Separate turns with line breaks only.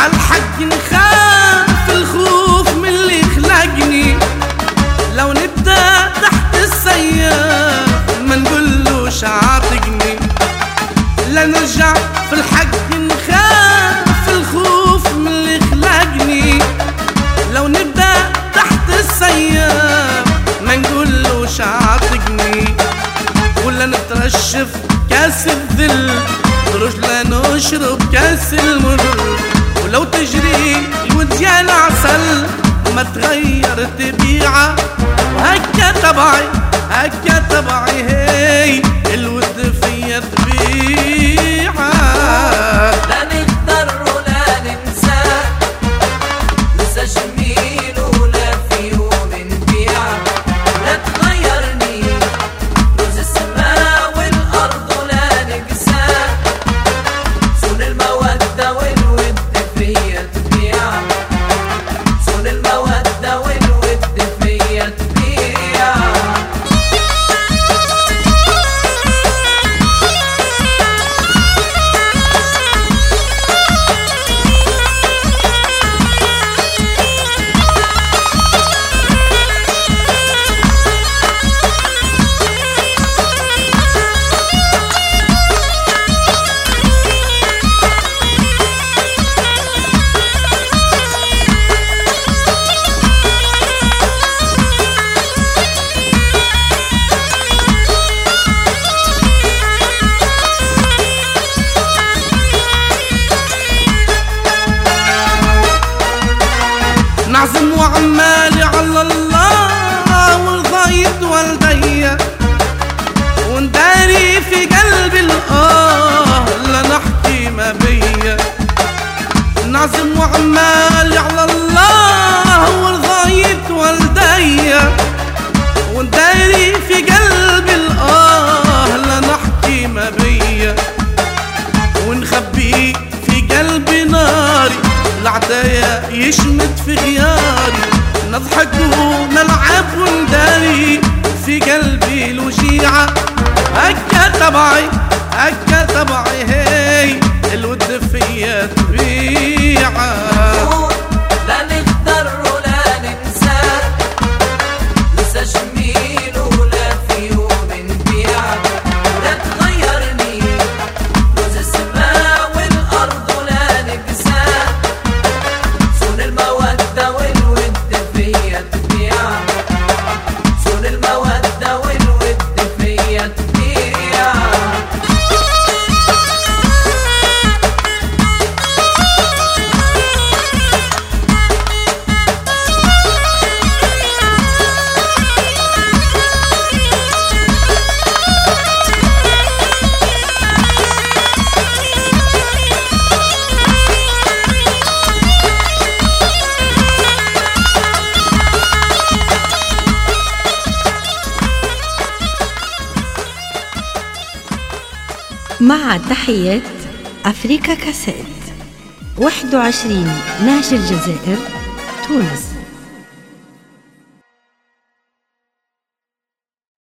عالحق نخاف الخوف من اللي خلقني، لو نبدأ تحت السياف ما نقولوش عاتقني، لا نرجع في الحق نخاف الخوف من اللي خلقني، لو نبدأ تحت السياف ما نقولوش عاتقني، ولا نترشف كاس الذل نروح لا نشرب كاس المر، ولو تجري الوديان عسل ما تغير تبيعه، وهكا تبعي هكا تبعي هي الود فيا تبيعه.
لا نغدر ولا ننسى ننسى جميل ولا في يوم نبيعه، لا تغيرني روز السماء والأرض ولا نقسى، صون المودة والود فيا تبيعه، صون المودة والود فيا تبيعه.
نعزم وعمالي على الله والغايد والدية، ونداري في قلبي لا نحكي ما بيا، نعزم وعمالي على الله والغايد والدية، ونداري في قلبي لا نحكي ما بيا، ونخبي في قلبي ناري العدايا يشمت في غياري، نضحك ونلعب ونداري في قلبي الوجيعة، هكا تبعي هكا تبعي هي الود فيا تبيعة.
لا نغدر ولا ننسى ننسى جميل ولا في يوم نبيعه، لا تغيرني روز السماء والأرض ولا نقسى، صون المودة والود فيا تبيعه، صون المودة والود فيا تبيعه.
مع تحيات أفريكا كاسيت 21 نهج الجزائر تونس.